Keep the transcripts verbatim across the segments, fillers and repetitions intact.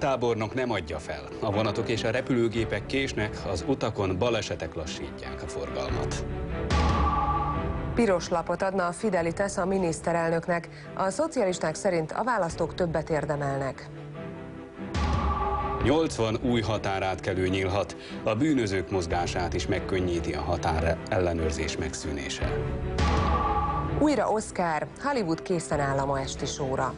főtábornok nem adja fel. A vonatok és a repülőgépek késnek, az utakon balesetek lassítják a forgalmat. Piros lapot adna a Fidelitas a miniszterelnöknek. A szocialisták szerint a választók többet érdemelnek. nyolcvan új határátkelő nyílhat. A bűnözők mozgását is megkönnyíti a határ ellenőrzés megszűnése. Újra Oscar, Hollywood készen áll a ma esti showra.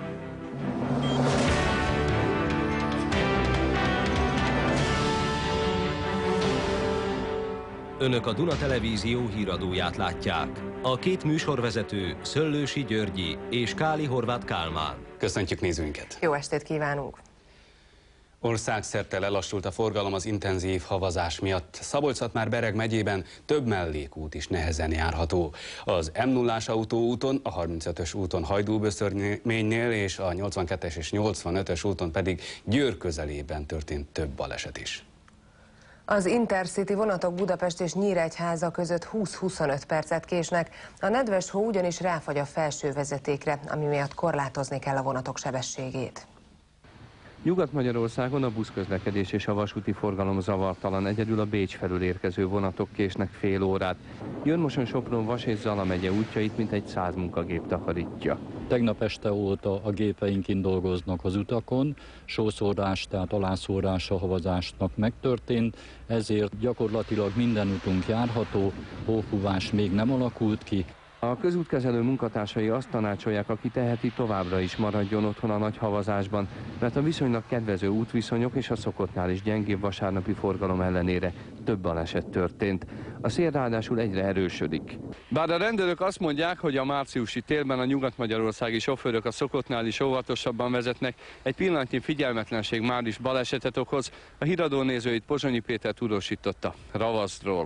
Önök a Duna Televízió híradóját látják. A két műsorvezető Szöllősi Györgyi és Káli Horváth Kálmán. Köszöntjük nézőinket! Jó estét kívánunk! Országszerte lelassult a forgalom az intenzív havazás miatt. Szabolcs-Szatmár-Bereg megyében több mellékút is nehezen járható. Az M nullás autóúton, a harmincötös úton Hajdúböszörménynél és a nyolcvankettes és nyolcvanötös úton pedig Győr közelében történt több baleset is. Az Intercity vonatok Budapest és Nyíregyháza között húsz-huszonöt percet késnek. A nedves hó ugyanis ráfagy a felső vezetékre, ami miatt korlátozni kell a vonatok sebességét. Nyugat-Magyarországon a buszközlekedés és a vasúti forgalom zavartalan, egyedül a Bécs felől érkező vonatok késnek fél órát. Jönmoson-Sopron-Vas és Zala megye útjait mintegy száz munkagép takarítja. Tegnap este óta a gépeink kint dolgoznak az utakon, sószórás, tehát alászórás a havazásnak megtörtént, ezért gyakorlatilag minden utunk járható, hófúvás még nem alakult ki. A közútkezelő munkatársai azt tanácsolják, aki teheti, továbbra is maradjon otthon a nagy havazásban, mert a viszonylag kedvező útviszonyok és a szokottnál is gyengébb vasárnapi forgalom ellenére több baleset történt. A szél ráadásul egyre erősödik. Bár a rendőrök azt mondják, hogy a márciusi télben a nyugat-magyarországi sofőrök a szokottnál is óvatosabban vezetnek, egy pillanatnyi figyelmetlenség már is balesetet okoz. A híradó nézőit Pozsonyi Péter tudósította Ravaszról.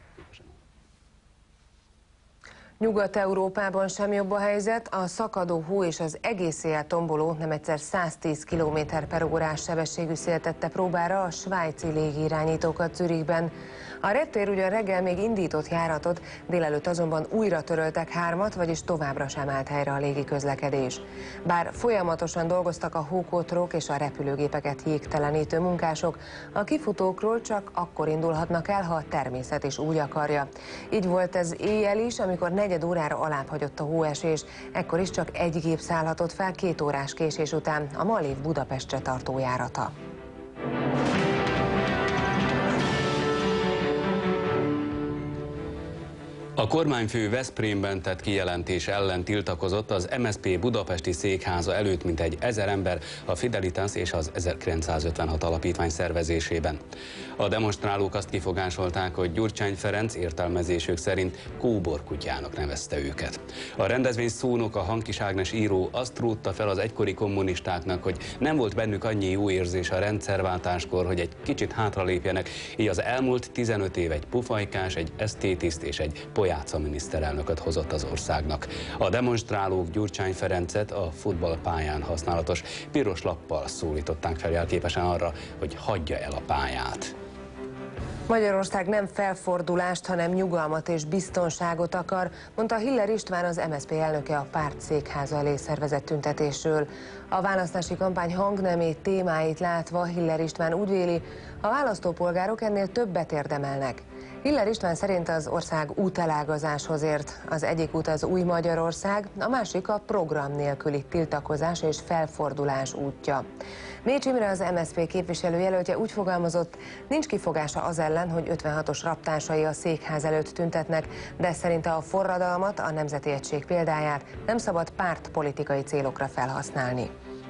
Nyugat-Európában sem jobb a helyzet, a szakadó hó és az egész éjjel tomboló, nem egyszer száztíz kilométer per órás sebességű szél tette próbára a svájci légirányítókat Zürichben. A reptér ugyan reggel még indított járatot, délelőtt azonban újra töröltek hármat, vagyis továbbra sem állt helyre a légiközlekedés. Bár folyamatosan dolgoztak a hókotrók és a repülőgépeket jégtelenítő munkások, a kifutókról csak akkor indulhatnak el, ha a természet is úgy akarja. Így volt ez éjjel is, amikor negyed órára alább hagyott a hóesés, ekkor is csak egy gép szállhatott fel két órás késés után, a Malév Budapestre tartó járata. A kormányfő Veszprémben tett kijelentés ellen tiltakozott az em es zé pé budapesti székháza előtt mintegy ezer ember a Fidelitas és az ezerkilencszázötvenhat alapítvány szervezésében. A demonstrálók azt kifogásolták, hogy Gyurcsány Ferenc értelmezésük szerint kóborkutyának nevezte őket. A rendezvény szónoka Hankis Ágnes író azt rótta fel az egykori kommunistáknak, hogy nem volt bennük annyi jó érzés a rendszerváltáskor, hogy egy kicsit hátralépjenek, így az elmúlt tizenöt év egy pufajkás, egy esztétiszt és egy pojáca miniszterelnököt hozott az országnak. A demonstrálók Gyurcsány Ferencet a futballpályán használatos piros lappal szólították fel jelképesen arra, hogy hagyja el a pályát. Magyarország nem felfordulást, hanem nyugalmat és biztonságot akar, mondta Hiller István, az em es zé pé elnöke a párt székháza elé szervezett tüntetésről. A választási kampány hangnemét, témáit látva Hiller István úgy véli, a választópolgárok ennél többet érdemelnek. Hiller István szerint az ország útelágazáshoz ért. Az egyik út az új Magyarország, a másik a program nélküli tiltakozás és felfordulás útja. Mécs Imre, az em es zé pé képviselőjelöltje úgy fogalmazott, nincs kifogása az ellen, hogy ötvenhatos raptársai a székház előtt tüntetnek, de szerinte a forradalmat, a Nemzeti Egység példáját nem szabad pártpolitikai célokra felhasználni.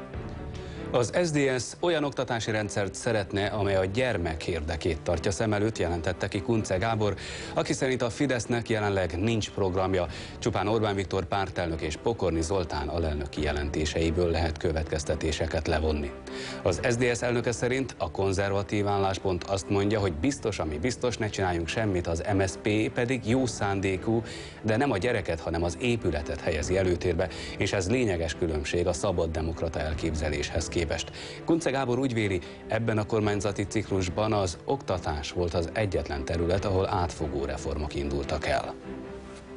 Az es zé dé es olyan oktatási rendszert szeretne, amely a gyermek érdekét tartja szem előtt, jelentette ki Kunce Gábor, aki szerint a Fidesznek jelenleg nincs programja, csupán Orbán Viktor pártelnök és Pokorni Zoltán alelnöki jelentéseiből lehet következtetéseket levonni. Az es zé dé es elnöke szerint a konzervatív álláspont azt mondja, hogy biztos, ami biztos, ne csináljunk semmit, az em es zé pé pedig jó szándékú, de nem a gyereket, hanem az épületet helyezi előtérbe, és ez lényeges különbség a szabaddemokrata elképzeléshez képest. Kunce Gábor úgy véli, ebben a kormányzati ciklusban az oktatás volt az egyetlen terület, ahol átfogó reformok indultak el.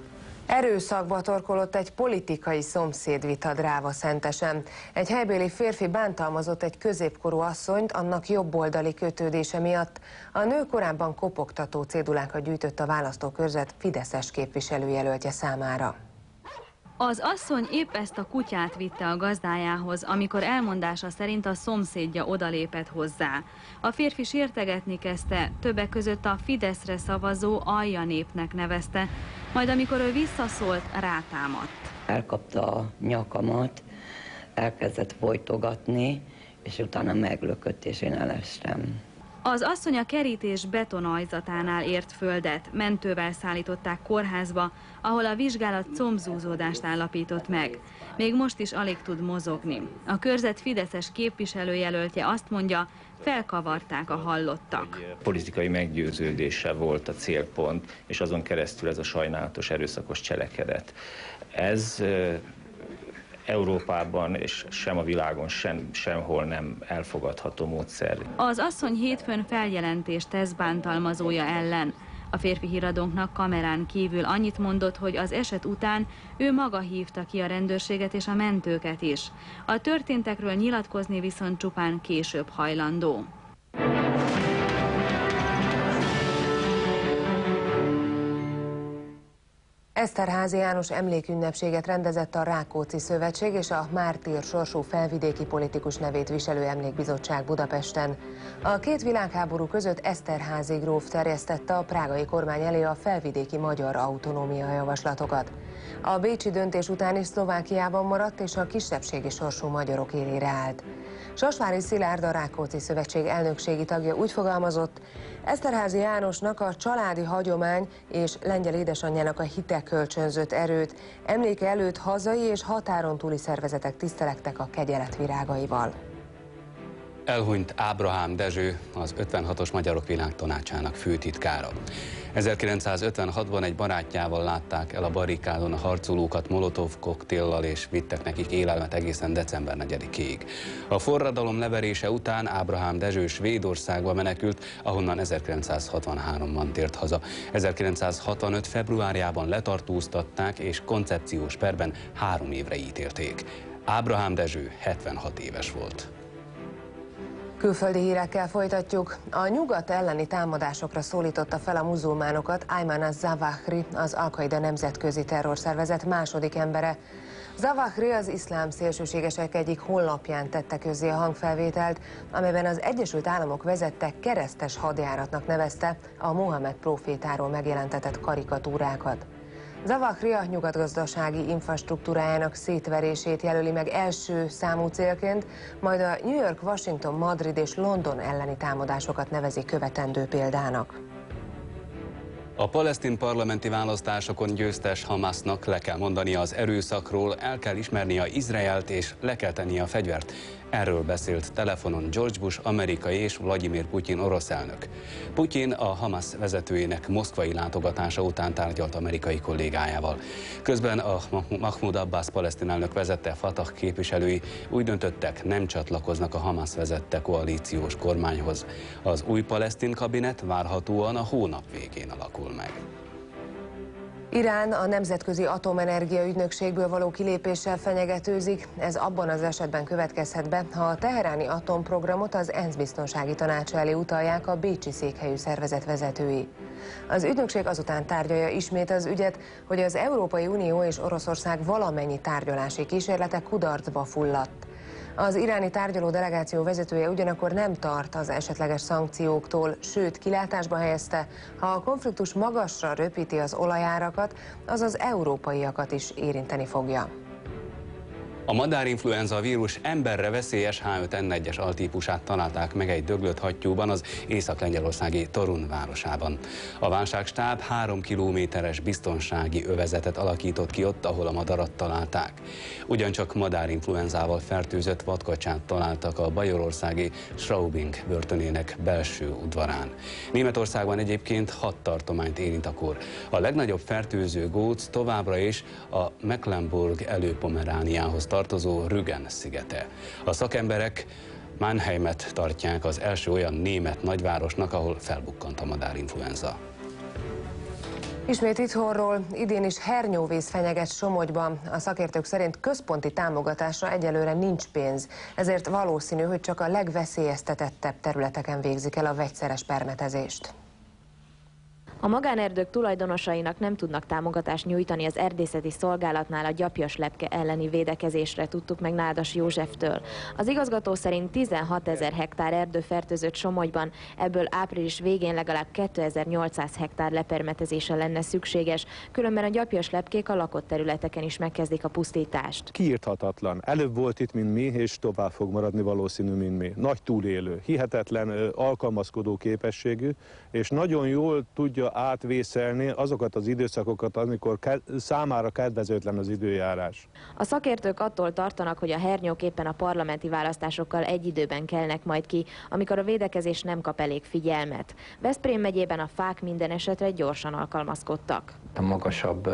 Erőszakba torkolott egy politikai szomszédvita Dráva-Szentesen. Egy helybéli férfi bántalmazott egy középkorú asszonyt annak jobboldali kötődése miatt. A nő korábban kopogtató cédulákat gyűjtött a választókörzet fideszes képviselőjelöltje számára. Az asszony épp ezt a kutyát vitte a gazdájához, amikor elmondása szerint a szomszédja odalépett hozzá. A férfi sértegetni kezdte, többek között a Fideszre szavazó alja népnek nevezte, majd amikor ő visszaszólt, rátámadt. Elkapta a nyakamat, elkezdett folytogatni, és utána meglökött, és én elestem. Az asszony a kerítés betonajzatánál ért földet, mentővel szállították kórházba, ahol a vizsgálat combzúzódást állapított meg. Még most is alig tud mozogni. A körzet fideszes képviselőjelöltje azt mondja, felkavarták a hallottak. Politikai meggyőződése volt a célpont, és azon keresztül ez a sajnálatos erőszakos cselekedet. Ez Európában és sem a világon sem, sehol nem elfogadható módszer. Az asszony hétfőn feljelentést tesz bántalmazója ellen. A férfi híradónknak kamerán kívül annyit mondott, hogy az eset után ő maga hívta ki a rendőrséget és a mentőket is. A történtekről nyilatkozni viszont csupán később hajlandó. Eszterházy János emlékünnepséget rendezett a Rákóczi Szövetség és a mártír sorsú felvidéki politikus nevét viselő emlékbizottság Budapesten. A két világháború között Eszterházy gróf terjesztette a prágai kormány elé a felvidéki magyar autonómia javaslatokat. A bécsi döntés után is Szlovákiában maradt és a kisebbségi sorsú magyarok élére állt. Sasvári Szilárd, a Rákóczi Szövetség elnökségi tagja úgy fogalmazott, Eszterházy Jánosnak a családi hagyomány és lengyel édesanyjának a hite kölcsönzött erőt, emléke előtt hazai és határon túli szervezetek tisztelektek a kegyelet virágaival. Elhunyt Ábrahám Dezső, az ötvenhatos Magyarok Világtanácsának főtitkára. ezerkilencszázötvenhatban egy barátjával látták el a barrikádon a harcolókat molotov koktéllal, és vittek nekik élelmet egészen december negyedikéig. A forradalom leverése után Ábrahám Dezső Svédországba menekült, ahonnan ezerkilencszázhatvanháromban tért haza. ezerkilencszázhatvanöt februárjában letartóztatták, és koncepciós perben három évre ítélték. Ábrahám Dezső hetvenhat éves volt. Külföldi hírekkel folytatjuk. A nyugat elleni támadásokra szólította fel a muzulmánokat Ayman az-Zawahri, az Al-Qaida nemzetközi terrorszervezet második embere. Zawahri az iszlám szélsőségesek egyik honlapján tette közzé a hangfelvételt, amelyben az Egyesült Államok vezette keresztes hadjáratnak nevezte a Mohamed prófétáról megjelentetett karikatúrákat. Zawahri a nyugatgazdasági infrastruktúrájának szétverését jelöli meg első számú célként, majd a New York, Washington, Madrid és London elleni támadásokat nevezi követendő példának. A palesztin parlamenti választásokon győztes Hamasnak le kell mondania az erőszakról, el kell ismernie Izraelt és le kell tennie a fegyvert. Erről beszélt telefonon George Bush amerikai és Vladimir Putyin orosz elnök. Putyin a Hamas vezetőjének moszkvai látogatása után tárgyalt amerikai kollégájával. Közben a Mahmoud Abbas palesztin elnök vezette Fatah képviselői úgy döntöttek, nem csatlakoznak a Hamas vezette koalíciós kormányhoz. Az új palesztin kabinet várhatóan a hónap végén alakul meg. Irán a Nemzetközi Atomenergia Ügynökségből való kilépéssel fenyegetőzik. Ez abban az esetben következhet be, ha a teheráni atomprogramot az ENSZ biztonsági tanácsa elé utalják a bécsi székhelyű szervezet vezetői. Az ügynökség azután tárgyalja ismét az ügyet, hogy az Európai Unió és Oroszország valamennyi tárgyalási kísérlete kudarcba fulladt. Az iráni tárgyaló delegáció vezetője ugyanakkor nem tart az esetleges szankcióktól, sőt kilátásba helyezte, ha a konfliktus magasra röpíti az olajárakat, az az európaiakat is érinteni fogja. A madárinfluenza vírus emberre veszélyes H öt N egyes altípusát találták meg egy döglött hattyúban az észak-lengyelországi Torun városában. A válságstáb három kilométeres biztonsági övezetet alakított ki ott, ahol a madarat találták. Ugyancsak madárinfluenzával fertőzött vadkacsát találtak a bajorországi Straubing börtönének belső udvarán. Németországban egyébként hat tartományt érint a kór. A legnagyobb fertőző góc továbbra is a Mecklenburg Előpomerániához tartozó Rügen szigete. A szakemberek Mannheimet tartják az első olyan német nagyvárosnak, ahol felbukkant a madárinfluenza. Ismét itthonról, idén is hernyóvíz fenyeget Somogyban. A szakértők szerint központi támogatásra egyelőre nincs pénz, ezért valószínű, hogy csak a legveszélyeztetettebb területeken végzik el a vegyszeres permetezést. A magánerdők tulajdonosainak nem tudnak támogatást nyújtani az erdészeti szolgálatnál a gyapjas lepke elleni védekezésre, tudtuk meg Nádas Józseftől. Az igazgató szerint tizenhat ezer hektár erdő fertőzött Somogyban, ebből április végén legalább kétezer-nyolcszáz hektár lepermetezése lenne szükséges, különben a gyapjas lepkék a lakott területeken is megkezdik a pusztítást. Kiírthatatlan. Előbb volt itt, mint mi, és tovább fog maradni valószínű, mint mi. Nagy túlélő, hihetetlen alkalmazkodó képességű, és nagyon jól tudja átvészelni azokat az időszakokat, amikor számára kedvezőtlen az időjárás. A szakértők attól tartanak, hogy a hernyók éppen a parlamenti választásokkal egy időben kelnek majd ki, amikor a védekezés nem kap elég figyelmet. Veszprém megyében a fák minden esetre gyorsan alkalmazkodtak. A magasabb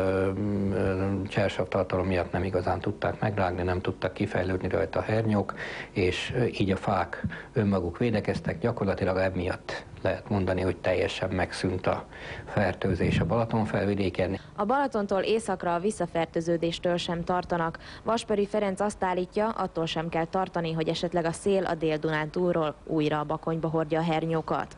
csersav tartalom miatt nem igazán tudták megrágni, nem tudtak kifejlődni rajta a hernyók, és így a fák önmaguk védekeztek, gyakorlatilag emiatt lehet mondani, hogy teljesen megszűnt a fertőzés a Balaton felvidéken. A Balatontól északra a visszafertőződéstől sem tartanak. Vasperi Ferenc azt állítja, attól sem kell tartani, hogy esetleg a szél a Dél-Dunántúlról újra a Bakonyba hordja a hernyókat.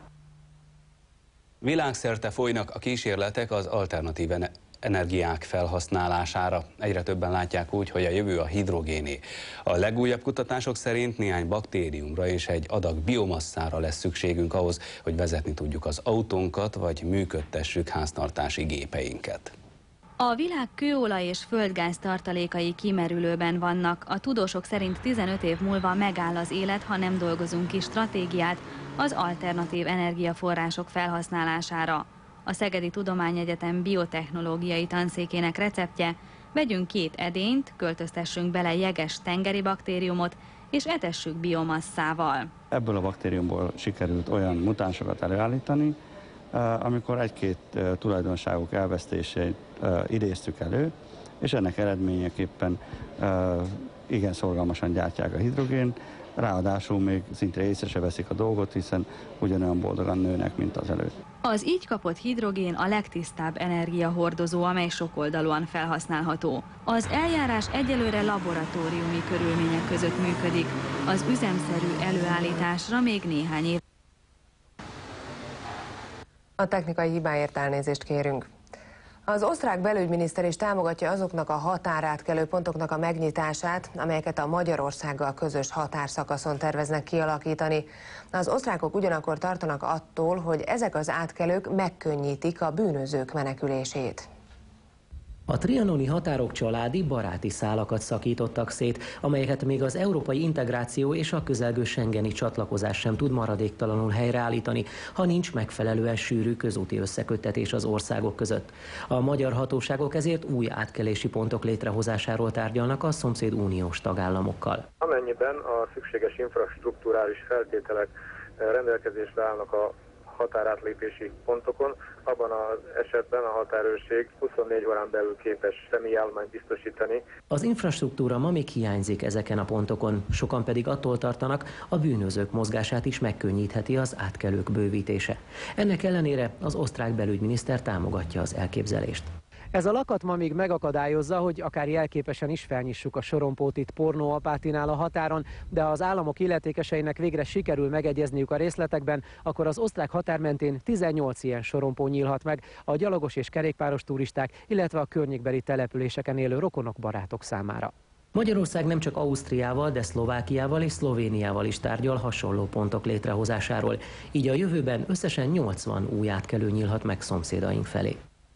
Világszerte folynak a kísérletek az alternatív energiák felhasználására. Egyre többen látják úgy, hogy a jövő a hidrogéné. A legújabb kutatások szerint néhány baktériumra és egy adag biomasszára lesz szükségünk ahhoz, hogy vezetni tudjuk az autónkat, vagy működtessük háztartási gépeinket. A világ kőolaj és földgáz tartalékai kimerülőben vannak. A tudósok szerint tizenöt év múlva megáll az élet, ha nem dolgozunk ki stratégiát az alternatív energiaforrások felhasználására. A Szegedi Tudományegyetem biotechnológiai tanszékének receptje: vegyünk két edényt, költöztessünk bele jeges tengeri baktériumot, és etessük biomasszával. Ebből a baktériumból sikerült olyan mutánsokat előállítani, amikor egy-két tulajdonságok elvesztését idéztük elő, és ennek eredményeképpen igen szorgalmasan gyártják a hidrogént, ráadásul még szinte észre se veszik a dolgot, hiszen ugyanolyan boldogan nőnek, mint az előtt. Az így kapott hidrogén a legtisztább energiahordozó, amely sokoldalúan felhasználható. Az eljárás egyelőre laboratóriumi körülmények között működik. Az üzemszerű előállításra még néhány év. A technikai hibáért elnézést kérünk. Az osztrák belügyminiszter is támogatja azoknak a határátkelő pontoknak a megnyitását, amelyeket a Magyarországgal közös határszakaszon terveznek kialakítani. Az osztrákok ugyanakkor tartanak attól, hogy ezek az átkelők megkönnyítik a bűnözők menekülését. A trianoni határok családi, baráti szálakat szakítottak szét, amelyeket még az európai integráció és a közelgő schengeni csatlakozás sem tud maradéktalanul helyreállítani, ha nincs megfelelően sűrű közúti összeköttetés az országok között. A magyar hatóságok ezért új átkelési pontok létrehozásáról tárgyalnak a szomszéd uniós tagállamokkal. Amennyiben a szükséges infrastrukturális feltételek rendelkezésre állnak a határátlépési pontokon, abban az esetben a határőrség huszonnégy órán belül képes személyállományt biztosítani. Az infrastruktúra ma még hiányzik ezeken a pontokon, sokan pedig attól tartanak, a bűnözők mozgását is megkönnyítheti az átkelők bővítése. Ennek ellenére az osztrák belügyminiszter támogatja az elképzelést. Ez a lakat ma még megakadályozza, hogy akár jelképesen is felnyissuk a sorompót itt Pornó-Apátinál a határon, de ha az államok illetékeseinek végre sikerül megegyezniük a részletekben, akkor az osztrák határ mentén tizennyolc ilyen sorompó nyílhat meg a gyalogos és kerékpáros turisták, illetve a környékbeli településeken élő rokonok, barátok számára. Magyarország nem csak Ausztriával, de Szlovákiával és Szlovéniával is tárgyal hasonló pontok létrehozásáról, így a jövőben összesen nyolcvan új átkelő nyílhat meg szomszédaink felé.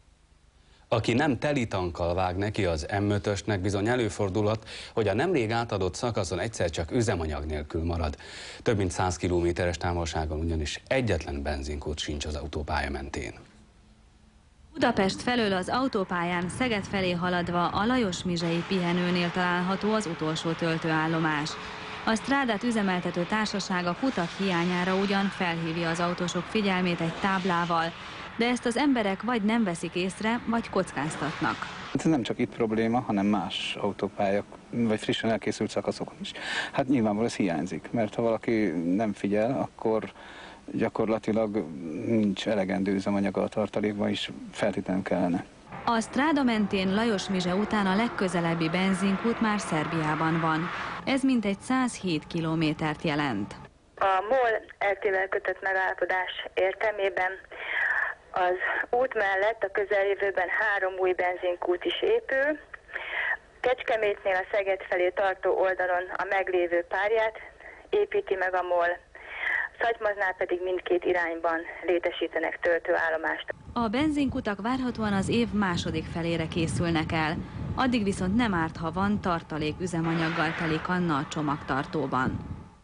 Aki nem telitankkal vág neki az M ötösnek, bizony előfordulhat, hogy a nemrég átadott szakaszon egyszer csak üzemanyag nélkül marad. Több mint száz kilométeres távolságon ugyanis egyetlen benzinkút sincs az autópálya mentén. Budapest felől az autópályán Szeged felé haladva a Lajos-Mizsei pihenőnél található az utolsó töltőállomás. A Strádát üzemeltető társaság a kutak hiányára ugyan felhívja az autósok figyelmét egy táblával, de ezt az emberek vagy nem veszik észre, vagy kockáztatnak. Ez nem csak itt probléma, hanem más autópályák, vagy frissen elkészült szakaszokon is. Hát nyilvánvalóan ez hiányzik, mert ha valaki nem figyel, akkor gyakorlatilag nincs elegendő üzemanyaga a tartalékban, és feltétlenül kellene. A stráda mentén Lajos Mizse után a legközelebbi benzinkút már Szerbiában van. Ez mintegy százhét kilométert jelent. A MOL é té-vel kötött megállapodás értelmében az út mellett a közeljövőben három új benzinkút is épül. Kecskemétnél a Szeged felé tartó oldalon a meglévő párját építi meg a MOL, Szatymaznál pedig mindkét irányban létesítenek töltőállomást. A benzinkutak várhatóan az év második felére készülnek el. Addig viszont nem árt, ha van tartalék üzemanyaggal teli kanna a csomagtartóban.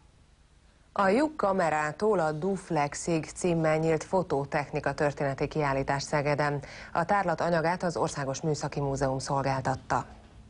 A lyuk kamerától a Duflexig címmel nyílt fotótechnika történeti kiállítás Szegeden. A tárlat anyagát az Országos Műszaki Múzeum szolgáltatta.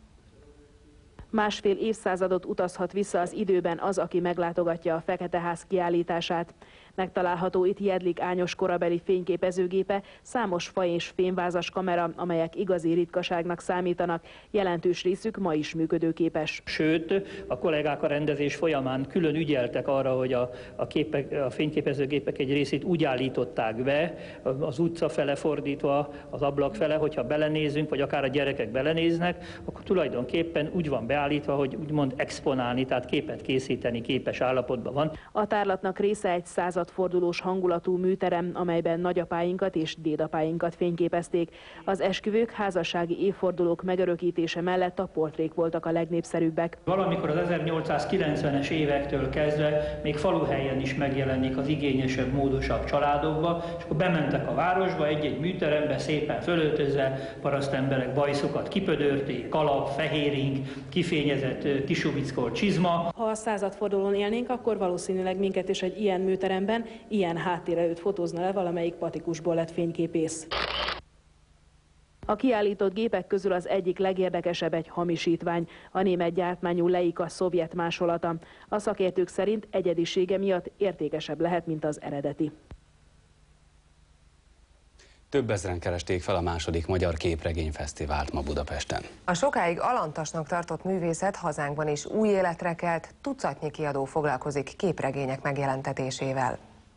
Másfél évszázadot utazhat vissza az időben az, aki meglátogatja a Feketeház kiállítását. Megtalálható itt Jedlik Ányos korabeli fényképezőgépe, számos fa és fémvázas kamera, amelyek igazi ritkaságnak számítanak, jelentős részük ma is működőképes. Sőt, a kollégák a rendezés folyamán külön ügyeltek arra, hogy a, a, képek, a fényképezőgépek egy részét úgy állították be, az utca fele fordítva, az ablak fele, hogyha belenézünk, vagy akár a gyerekek belenéznek, akkor tulajdonképpen úgy van beállítva, hogy úgymond exponálni, tehát képet készíteni képes állapotban van. A tárlatnak része egy századfordulós hangulatú műterem, amelyben nagyapáinkat és dédapáinkat fényképezték. Az esküvők, házassági évfordulók megörökítése mellett a portrék voltak a legnépszerűbbek. Valamikor az ezernyolcszázkilencvenes évektől kezdve még faluhelyen is megjelenik az igényesebb, módosabb családokba, és akkor bementek a városba, egy-egy műterembe szépen fölöltözve, parasztemberek bajszokat kipödörték, kalap, fehéring, kifényezett kisubickolt csizma. Ha a századfordulón élnénk, akkor valószínűleg minket is egy ilyen műteremben, ilyen háttérelőtt fotózna le valamelyik patikusból lett fényképész. A kiállított gépek közül az egyik legérdekesebb egy hamisítvány, a német gyártmányú Leica szovjet másolata. A szakértők szerint egyedisége miatt értékesebb lehet, mint az eredeti. Több ezren keresték fel a második Magyar Képregényfesztivált ma Budapesten. A sokáig alantasnak tartott művészet hazánkban is új életre kelt, tucatnyi kiadó foglalkozik képregények megjelentetésével.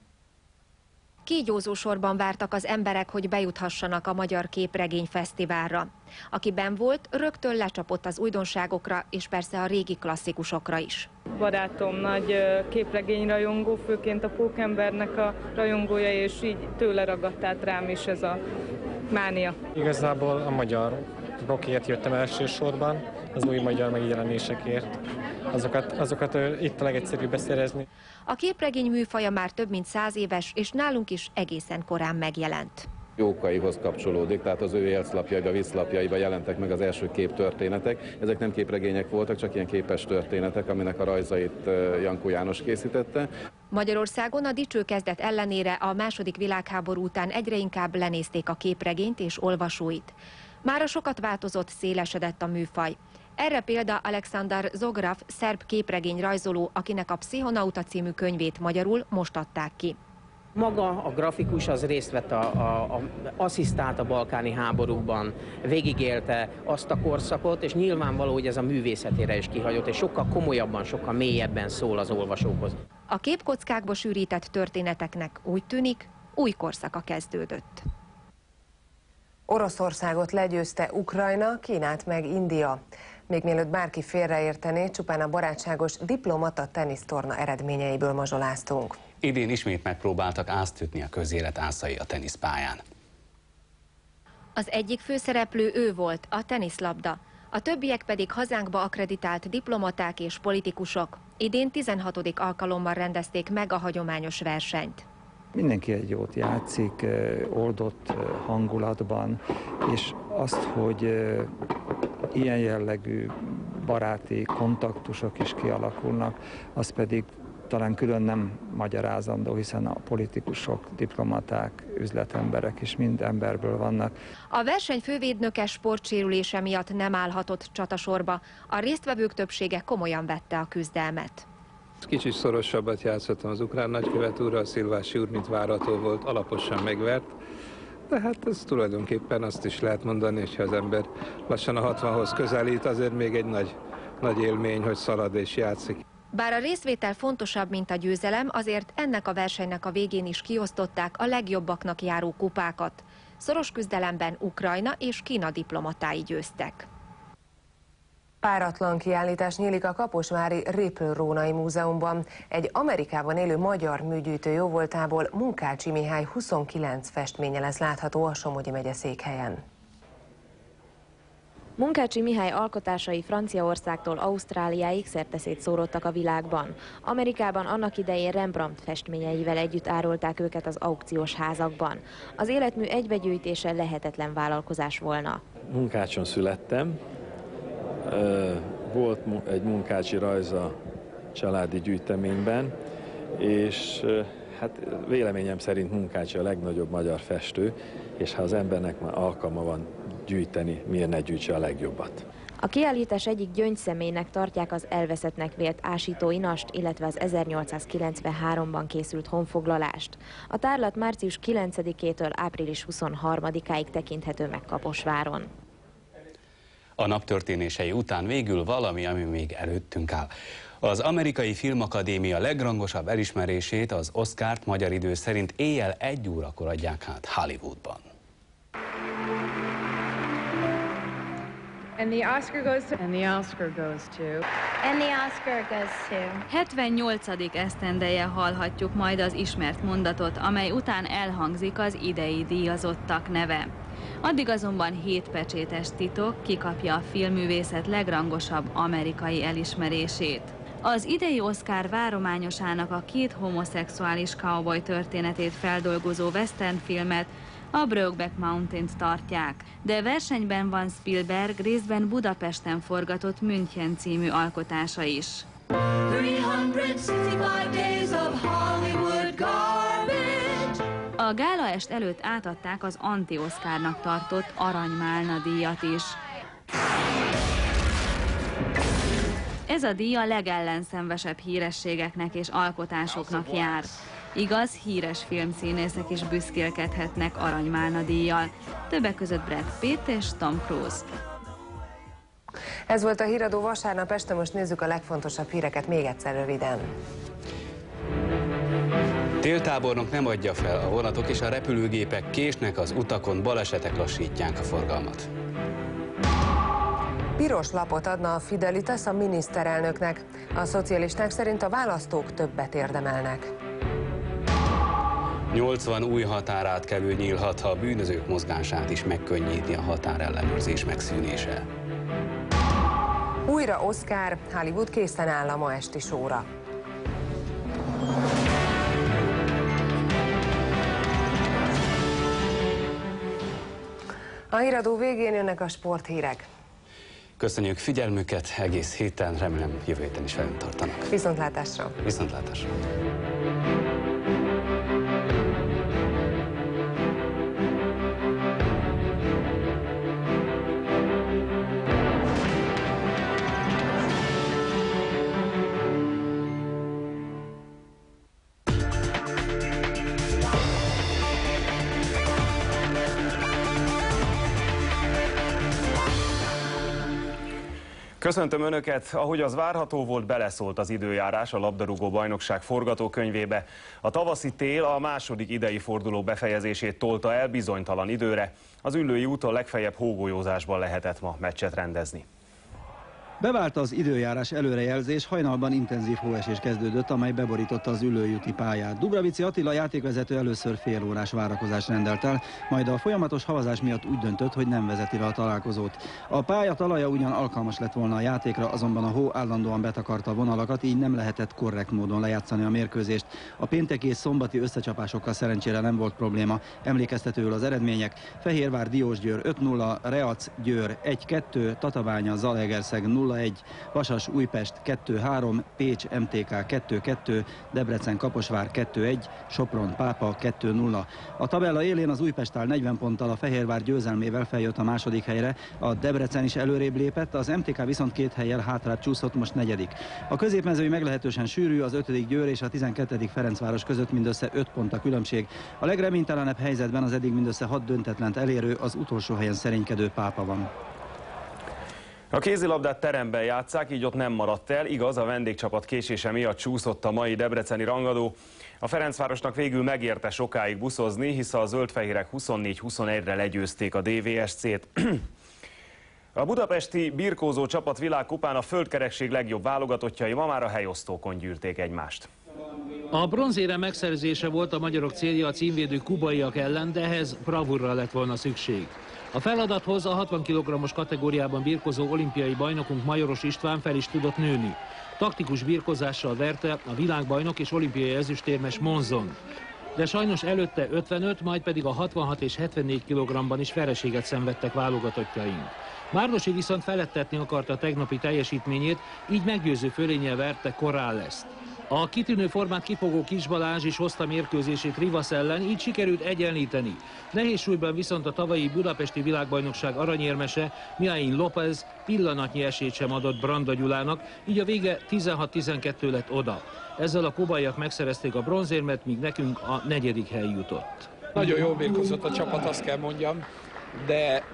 Kígyózó sorban vártak az emberek, hogy bejuthassanak a Magyar Képregényfesztiválra. Aki benn volt, rögtön lecsapott az újdonságokra, és persze a régi klasszikusokra is. Barátom nagy képregényrajongó, főként a Pókembernek a rajongója, és így tőle ragadt át rám is ez a mánia. Igazából a magyar rockért jöttem elsősorban, az új magyar megjelenésekért. Azokat, azokat itt a legegyszerűbb beszerezni. A képregény műfaja már több mint száz éves, és nálunk is egészen korán megjelent. Jókaihoz kapcsolódik, tehát az ő élszlapjaiba, vízlapjaiba jelentek meg az első képtörténetek. Ezek nem képregények voltak, csak ilyen képes történetek, aminek a rajzait Jankó János készítette. Magyarországon a dicső kezdet ellenére a második világháború után egyre inkább lenézték a képregényt és olvasóit. Mára sokat változott, szélesedett a műfaj. Erre példa Alexander Zograf, szerb képregény rajzoló, akinek a Pszichonauta című könyvét magyarul most adták ki. Maga a grafikus az részt vett, a, a, a, asszisztált a balkáni háborúban, végigélte azt a korszakot, és nyilvánvaló, hogy ez a művészetére is kihagyott, és sokkal komolyabban, sokkal mélyebben szól az olvasókhoz. A képkockákba sűrített történeteknek úgy tűnik, új korszaka kezdődött. Oroszországot legyőzte Ukrajna, Kínát meg India. Még mielőtt bárki félreértené, csupán a barátságos diplomata tenisztorna eredményeiből mazsoláztunk. Idén ismét megpróbáltak ászt ütni a közélet ászai a teniszpályán. Az egyik főszereplő ő volt, a teniszlabda. A többiek pedig hazánkba akkreditált diplomaták és politikusok. Idén tizenhatodik alkalommal rendezték meg a hagyományos versenyt. Mindenki egy jót játszik, oldott hangulatban, és azt, hogy ilyen jellegű baráti kontaktusok is kialakulnak, az pedig talán külön nem magyarázandó, hiszen a politikusok, diplomaták, üzletemberek is mind emberből vannak. A verseny fővédnöke sportsérülése miatt nem állhatott csatasorba. A résztvevők többsége komolyan vette a küzdelmet. Kicsit szorosabbat játszottam az ukrán nagykövet úrral, Szilvási úr, mint várható volt, alaposan megvert. De hát ez tulajdonképpen azt is lehet mondani, hogyha az ember lassan a hatvanhoz közelít, azért még egy nagy, nagy élmény, hogy szalad és játszik. Bár a részvétel fontosabb, mint a győzelem, azért ennek a versenynek a végén is kiosztották a legjobbaknak járó kupákat. Szoros küzdelemben Ukrajna és Kína diplomatái győztek. Páratlan kiállítás nyílik a kaposvári Réplő-Rónai Múzeumban. Egy Amerikában élő magyar műgyűjtő jóvoltából Munkácsi Mihály huszonkilenc festménye lesz látható a Somogyi megye székhelyen. Munkácsi Mihály alkotásai Franciaországtól Ausztráliáig szerteszétszórodtak a világban. Amerikában annak idején Rembrandt festményeivel együtt árulták őket az aukciós házakban. Az életmű egybegyűjtése lehetetlen vállalkozás volna. Munkácson születtem, volt egy Munkácsi rajza családi gyűjteményben, és hát véleményem szerint Munkácsi a legnagyobb magyar festő, és ha az embernek már alkalma van gyűjteni, miért ne gyűjtse a legjobbat. A kiállítás egyik gyöngyszemélynek tartják az elveszettnek vélt Ásító Inast, illetve az ezernyolcszázkilencvenháromban készült honfoglalást. A tárlat március kilencedikétől április huszonharmadikáig tekinthető meg Kaposváron. A nap történései után végül valami, ami még előttünk áll. Az Amerikai Filmakadémia legrangosabb elismerését, az Oscart magyar idő szerint éjjel egy órakor adják át Hollywoodban. And the Oscar goes to... And the Oscar goes to... And the Oscar goes to... hetvennyolcadik esztendeje hallhatjuk majd az ismert mondatot, amely után elhangzik az idei díjazottak neve. Addig azonban hét pecsétes titok, kikapja a filmművészet legrangosabb amerikai elismerését. Az idei Oscar várományosának a két homoszexuális cowboy történetét feldolgozó western filmet, a Brokeback Mountain-t tartják, de versenyben van Spielberg részben Budapesten forgatott München című alkotása is. A gálaest előtt átadták az anti-Oscarnak tartott Aranymálna díjat is. Ez a díj a legellenszenvesebb hírességeknek és alkotásoknak jár. Igaz, híres filmszínészek is büszkélkedhetnek Aranymálna díjjal, többek között Brad Pitt és Tom Cruise. Ez volt a Híradó vasárnap este, most nézzük a legfontosabb híreket még egyszer röviden. Téltábornok nem adja fel, a vonatok és a repülőgépek késnek az utakon, balesetek lassítják a forgalmat. Piros lapot adna a Fidelitas a miniszterelnöknek. A szocialisták szerint a választók többet érdemelnek. nyolcvan új határátkelő nyílhat, ha a bűnözők mozgását is megkönnyíti a határellenőrzés megszűnése. Újra Oscar, Hollywood készen áll a ma esti sóra. A híradó végén jönnek a sporthírek. Köszönjük figyelmüket, egész héten, remélem jövő héten is velünk tartanak. Viszontlátásra! Viszontlátásra! Köszöntöm Önöket! Ahogy az várható volt, beleszólt az időjárás a labdarúgó bajnokság forgatókönyvébe. A tavaszi tél a második idei forduló befejezését tolta el bizonytalan időre. Az Üllői úton legfeljebb hógolyózásban lehetett ma meccset rendezni. Bevált az időjárás előrejelzés, hajnalban intenzív hóesés kezdődött, amely beborította az Üllői úti pályát. Dubravici Attila játékvezető először fél órás várakozást rendelt el, majd a folyamatos havazás miatt úgy döntött, hogy nem vezeti le a találkozót. A pálya talaja ugyan alkalmas lett volna a játékra, azonban a hó állandóan betakarta a vonalakat, így nem lehetett korrekt módon lejátszani a mérkőzést. A pénteki és szombati összecsapásokkal szerencsére nem volt probléma. Emlékeztetőül az eredmények: Fehérvár Diósgyőr öt nulla, Reac Győr egy kettő, Tatabánya Zalaegerszeg nulla egy, Vasas Újpest kettő három, Pécs em té ká kettő kettő, Debrecen Kaposvár kettő egy, Sopron Pápa kettő nulla. A tabella élén az Újpest áll negyven ponttal, a Fehérvár győzelmével feljött a második helyre, a Debrecen is előrébb lépett, az em té ká viszont két hellyel hátrább csúszott, most negyedik. A középmezőny meglehetősen sűrű, az ötödik Győr és a tizenkettedik Ferencváros között mindössze öt pont a különbség. A legreménytelenebb helyzetben az eddig mindössze hat döntetlent elérő, az utolsó helyen szerénykedő Pápa van. A kézilabdát teremben játsszák, így ott nem maradt el. Igaz, a vendégcsapat késése miatt csúszott a mai debreceni rangadó. A Ferencvárosnak végül megérte sokáig buszozni, hisz a zöldfehérek huszonnégy huszonegyre legyőzték a dé vé es cét. A budapesti birkózó csapat világkupán a földkerekség legjobb válogatottjai ma már a helyosztókon gyűrték egymást. A bronzérem megszerzése volt a magyarok célja a címvédő kubaiak ellen, de ehhez bravúrra lett volna szükség. A feladathoz a hatvan kilogrammos kategóriában birkozó olimpiai bajnokunk Majoros István fel is tudott nőni. Taktikus birkozással verte a világbajnok és olimpiai ezüstérmes Monzon. De sajnos előtte ötvenöt, majd pedig a hatvanhat és hetvennégy kilogramban is vereséget szenvedtek válogatottjaink. Márnosi viszont felettetni akarta a tegnapi teljesítményét, így meggyőző fölénnyel verte Corrales-t. A kitűnő formát kifogó Kis Balázs is hozta mérkőzését Rivas ellen, így sikerült egyenlíteni. Nehéz súlyban viszont a tavalyi budapesti világbajnokság aranyérmese Miain López pillanatnyi esélyt sem adott Branda Gyulának, így a vége tizenhat tizenkettő lett oda. Ezzel a kubaiak megszerezték a bronzérmet, míg nekünk a negyedik hely jutott. Nagyon jól birkozott a csapat, azt kell mondjam, de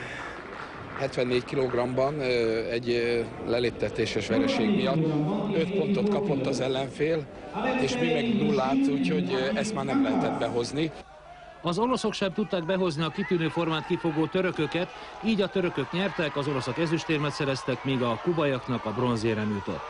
hetvennégy kilogramban egy leléptetéses vereség miatt öt pontot kapott az ellenfél, és mi meg nullát, úgyhogy ezt már nem lehetett behozni. Az oroszok sem tudták behozni a kitűnő formát kifogó törököket, így a törökök nyertek, az oroszok ezüstérmet szereztek, míg a kubaiaknak a bronzérem jutott.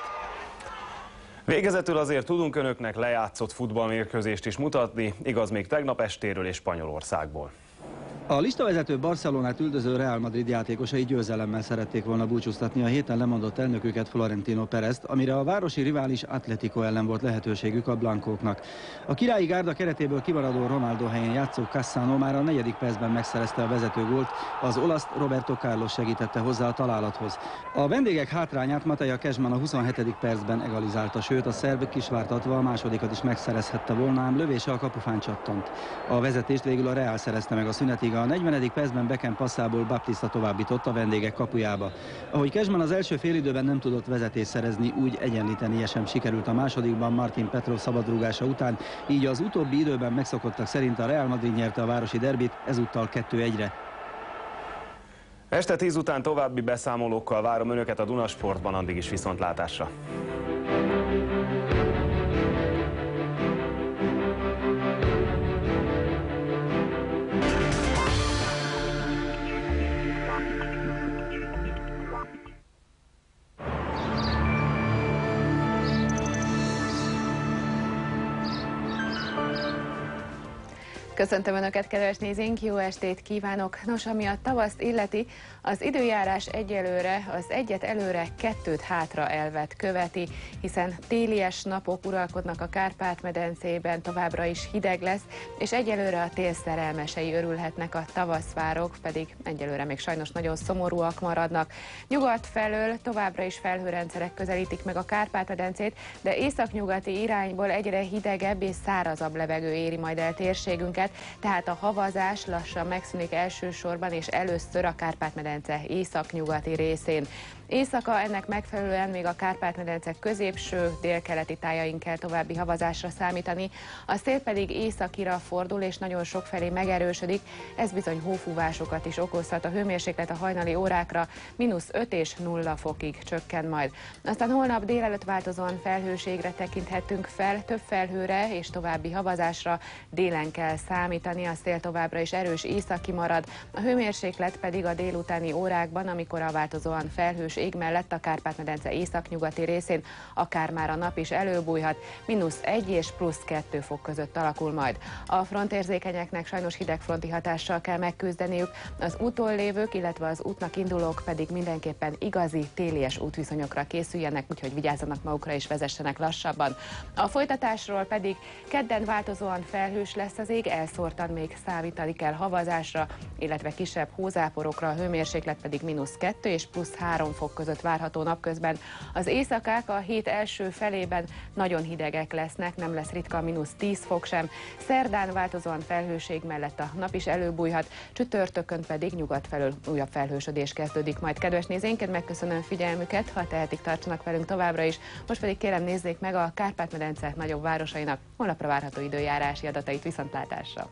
Végezetül azért tudunk önöknek lejátszott futballmérkőzést is mutatni, igaz még tegnap estéről és Spanyolországból. A listavezető Barcelonát üldöző Real Madrid játékosai győzelemmel szerették volna búcsúztatni a héten lemondott elnöküket, Florentino Perezt, amire a városi rivális Atlético ellen volt lehetőségük a blankóknak. A királyi gárda keretéből kimaradó Ronaldo helyén játszó Cassano már a negyedik percben megszerezte a vezető gólt, az olaszt Roberto Carlos segítette hozzá a találathoz. A vendégek hátrányát Matej Kezman a huszonhetedik percben egalizálta, sőt a szerb kisvártatva a másodikat is megszerezhette volna, ám lövése a kapufán csattant. A vezetést végül a Real szerezte meg a szünetig. A negyvenedik percben Beckham passzából Baptista továbbított a vendégek kapujába. Ahogy Kezman az első félidőben nem tudott vezetést szerezni, úgy egyenlítenie sem sikerült a másodikban Martin Petrov szabadrúgása után, így az utóbbi időben megszokottak szerint a Real Madrid nyerte a városi derbit, ezúttal kettő egyre. Este tíz után további beszámolókkal várom önöket a Dunasportban, addig is viszontlátásra. Köszöntöm Önöket, kedves nézőink, jó estét kívánok! Nos, ami a tavaszt illeti, az időjárás egyelőre az egyet előre, kettőt hátra elvet követi, hiszen télies napok uralkodnak a Kárpát-medencében, továbbra is hideg lesz, és egyelőre a tél szerelmesei örülhetnek, a tavaszvárok pedig egyelőre még sajnos nagyon szomorúak maradnak. Nyugat felől továbbra is felhőrendszerek közelítik meg a Kárpát-medencét, de északnyugati irányból egyre hidegebb és szárazabb levegő éri majd el térségünket, tehát a havazás lassan megszűnik elsősorban és először a Kárpát-medence északnyugati részén. Éjszaka ennek megfelelően még a Kárpát-medence középső, délkeleti tájain kell további havazásra számítani, a szél pedig északira fordul és nagyon sokfelé megerősödik, ez bizony hófúvásokat is okozhat, a hőmérséklet a hajnali órákra mínusz öt és nulla fokig csökken majd. Aztán holnap délelőtt változóan felhőségre tekinthetünk fel, több felhőre és további havazásra délen kell számítani, a szél továbbra is erős északi marad, a hőmérséklet pedig a délutáni órákban, amikor a változóan felhős ég mellett a Kárpát-medence északnyugati részén akár már a nap is előbújhat, mínusz egy és plusz kettő fok között alakul majd. A frontérzékenyeknek sajnos hidegfronti hatással kell megküzdeniük, az úton lévők, illetve az útnak indulók pedig mindenképpen igazi télies útviszonyokra készüljenek, úgyhogy vigyázzanak magukra és vezessenek lassabban. A folytatásról pedig kedden változóan felhős lesz az ég, elszórtan még számítani kell havazásra, illetve kisebb hózáporokra, a hőmérséklet pedig mínusz kettő és plusz három fok között várható napközben. Az éjszakák a hét első felében nagyon hidegek lesznek, nem lesz ritka mínusz tíz fok sem. Szerdán változóan felhőség mellett a nap is előbújhat, csütörtökön pedig nyugat felől újabb felhősödés kezdődik majd. Kedves nézőinket, megköszönöm figyelmüket, ha tehetik, tartsanak velünk továbbra is. Most pedig kérem, nézzék meg a Kárpát-medence nagyobb városainak holnapra várható időjárási adatait. Viszontlátásra!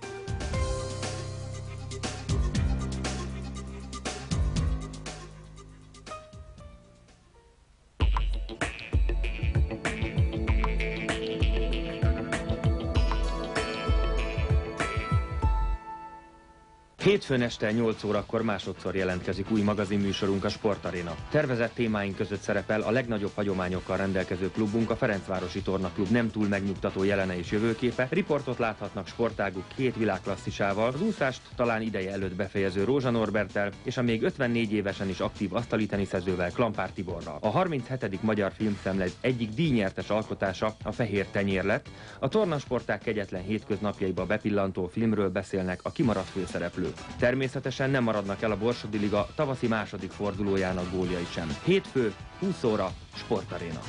Hétfőn este nyolc órakor másodszor jelentkezik új magazinműsorunk, a Sportaréna. Tervezett témáink között szerepel a legnagyobb hagyományokkal rendelkező klubunk, a Ferencvárosi Tornaklub nem túl megnyugtató jelene és jövőképe. Riportot láthatnak sportáguk két világklasszisával, az úszást talán ideje előtt befejező Rózsa Norberttel és a még ötvennégy évesen is aktív asztali teniszezővel, Klampár Tiborral. A harminchetedik Magyar Filmszemle egyik díjnyertes alkotása a Fehér tenyér lett. A tornasporták kegyetlen hétköznapjaiba bepillantó filmről beszélnek a kimaradt főszereplők. Természetesen nem maradnak el a Borsodi Liga tavaszi második fordulójának góljai sem. Hétfő, húsz óra, Sportaréna.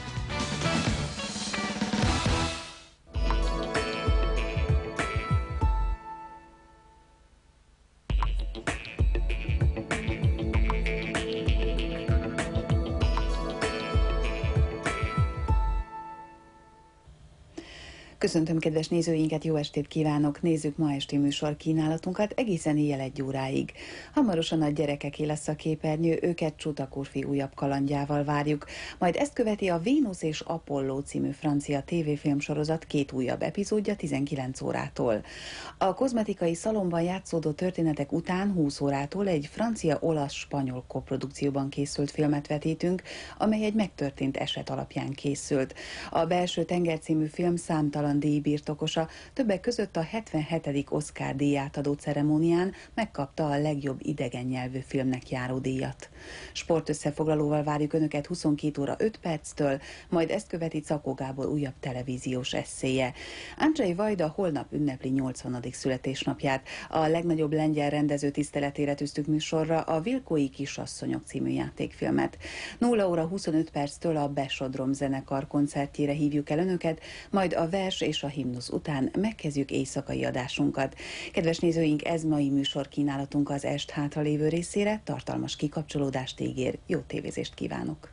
Köszöntöm kedves nézőinket, jó estét kívánok! Nézzük ma esti műsor kínálatunkat egészen éjjel egy óráig. Hamarosan a Gyerekeké lesz a képernyő, őket Csuta Kurfi újabb kalandjával várjuk. Majd ezt követi a Vénusz és Apolló című francia tévéfilmsorozat két újabb epizódja tizenkilenc órától. A kozmetikai szalomban játszódó történetek után húsz órától egy francia-olasz-spanyol koprodukcióban készült filmet vetítünk, amely egy megtörtént eset alapján készült. A Belső tenger című film számtalan díj birtokosa, többek között a hetvenhetedik Oscar díjátadó ceremónián megkapta a legjobb idegen nyelvű filmnek járó díjat. Sportösszefoglalóval várjuk Önöket huszonkét óra öt perctől, majd ezt követi Czakó Gábor újabb televíziós esszéje. Andrzej Wajda holnap ünnepli nyolcvanadik születésnapját. A legnagyobb lengyel rendező tiszteletére tűztük műsorra a Vilkói kisasszonyok című játékfilmet. nulla óra huszonöt perctől a Besodrom zenekar koncertjére hívjuk el Önöket, majd a vers és a himnusz után megkezdjük éjszakai adásunkat. Kedves nézőink, ez mai műsor kínálatunk az est hátralévő részére, tartalmas kikapcsolódást ígér, jó tévézést kívánok!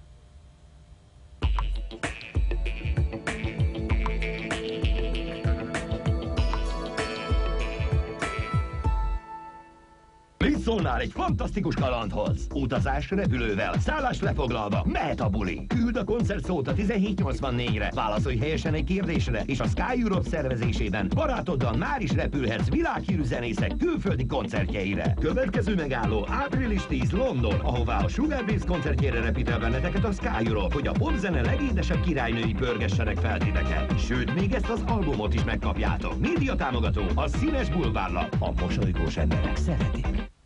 Mit szólnál egy fantasztikus kalandhoz? Utazás repülővel, szállás lefoglalva, mehet a buli. Küld a koncert szót a tizenhét nyolcvannégyre, válaszolj helyesen egy kérdésre, és a Sky Europe szervezésében barátoddal már is repülhetsz világhírű zenészek külföldi koncertjeire. Következő megálló április tíz London, ahová a Sugar Babes koncertjére repít el benneteket a Sky Europe, hogy a popzene legédesebb királynői pörgessenek fel titeket. Sőt, még ezt az albumot is megkapjátok. Média támogató, a Színes Bulvárlap. A mosolygós emberek szeretik.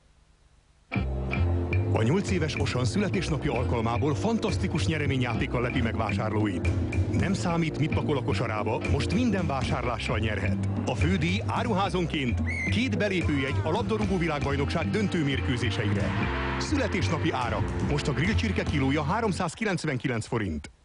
A nyolc éves Osan születésnapja alkalmából fantasztikus nyereményjátékkal lepi meg vásárlóit. Nem számít, mit pakol a kosarába, most minden vásárlással nyerhet. A fődíj áruházonként két belépőjegy a labdarúgó világbajnokság döntőmérkőzéseire. Születésnapi árak. Most a grillcsirke kilója háromszázkilencvenkilenc forint.